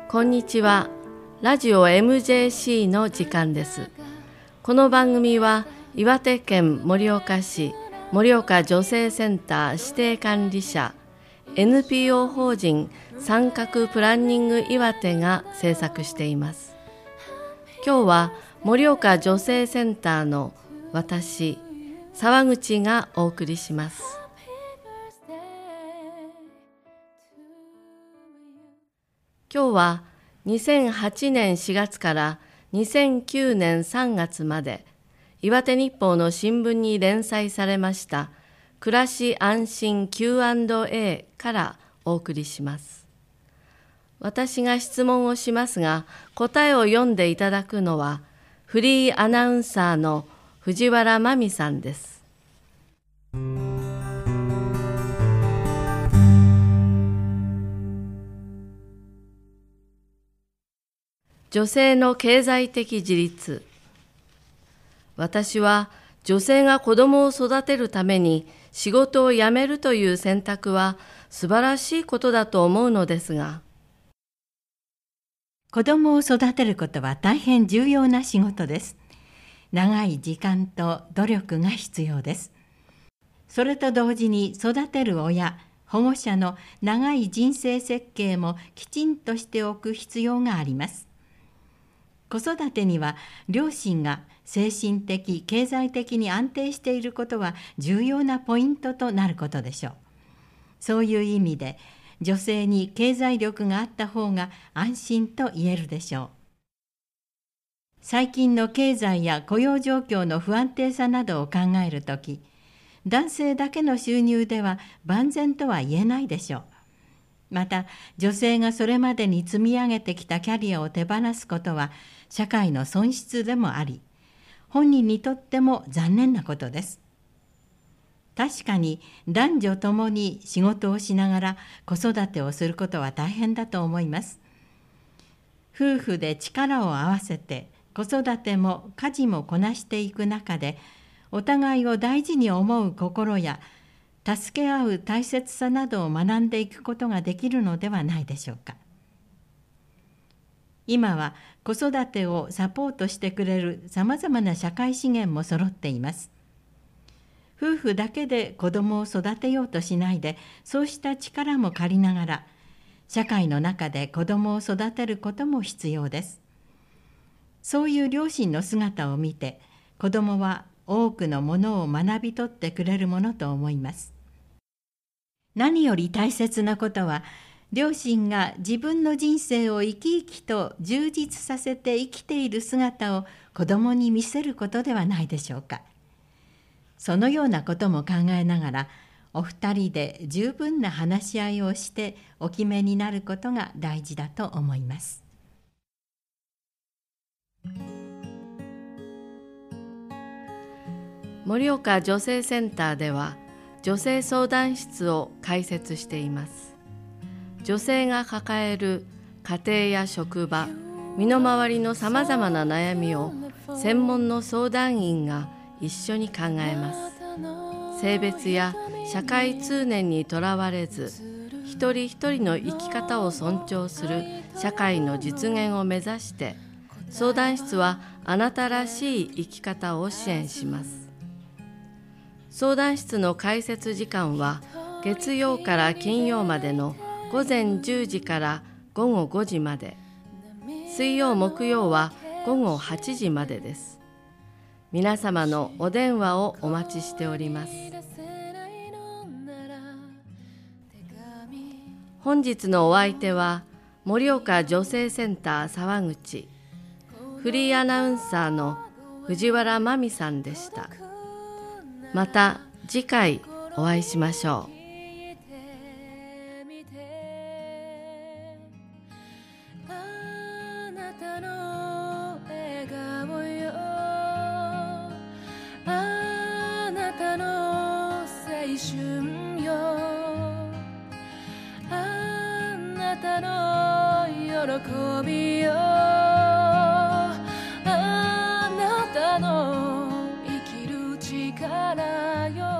こんにちは。ラジオ MJC の時間です。この番組は岩手県盛岡市盛岡女性センター指定管理者 NPO 法人三角プランニング岩手が制作しています。今日は盛岡女性センターの私沢口がお送りします。今日は2008年4月から2009年3月まで岩手日報の新聞に連載されました暮らし安心 Q&A からお送りします。私が質問をしますが、答えを読んでいただくのはフリーアナウンサーの藤原真美さんです。女性の経済的自立。私は女性が子供を育てるために仕事を辞めるという選択は素晴らしいことだと思うのですが、 子供を育てることは大変重要な仕事です。長い時間と努力が必要です。それと同時に育てる親、保護者の長い人生設計もきちんとしておく必要があります。子育てには両親が精神的、経済的に安定していることは重要なポイントとなることでしょう。そういう意味で女性に経済力があった方が安心と言えるでしょう。最近の経済や雇用状況の不安定さなどを考えるとき、男性だけの収入では万全とは言えないでしょう。また、女性がそれまでに積み上げてきたキャリアを手放すことは社会の損失でもあり、本人にとっても残念なことです。確かに男女ともに仕事をしながら子育てをすることは大変だと思います。夫婦で力を合わせて子育ても家事もこなしていく中で、お互いを大事に思う心や助け合う大切さなどを学んでいくことができるのではないでしょうか。今は子育てをサポートしてくれるさまざまな社会資源も揃っています。夫婦だけで子供を育てようとしないで、そうした力も借りながら、社会の中で子供を育てることも必要です。そういう両親の姿を見て、子供は多くのものを学び取ってくれるものと思います。何より大切なことは、両親が自分の人生を生き生きと充実させて生きている姿を子供に見せることではないでしょうか。そのようなことも考えながら、お二人で十分な話し合いをしてお決めになることが大事だと思います。 盛岡女性センターでは女性相談室を開設しています。女性が抱える家庭や職場、身の回りのさまざまな悩みを専門の相談員が一緒に考えます。性別や社会通念にとらわれず、一人一人の生き方を尊重する社会の実現を目指して、相談室はあなたらしい生き方を支援します。相談室の開設時間は月曜から金曜までの午前10時から午後5時まで、水曜木曜は午後8時までです。皆様のお電話をお待ちしております。本日のお相手は盛岡女性センター沢口、フリーアナウンサーの藤原真美さんでした。また次回お会いしましょう。 喜びよ、あなたの生きる力よ。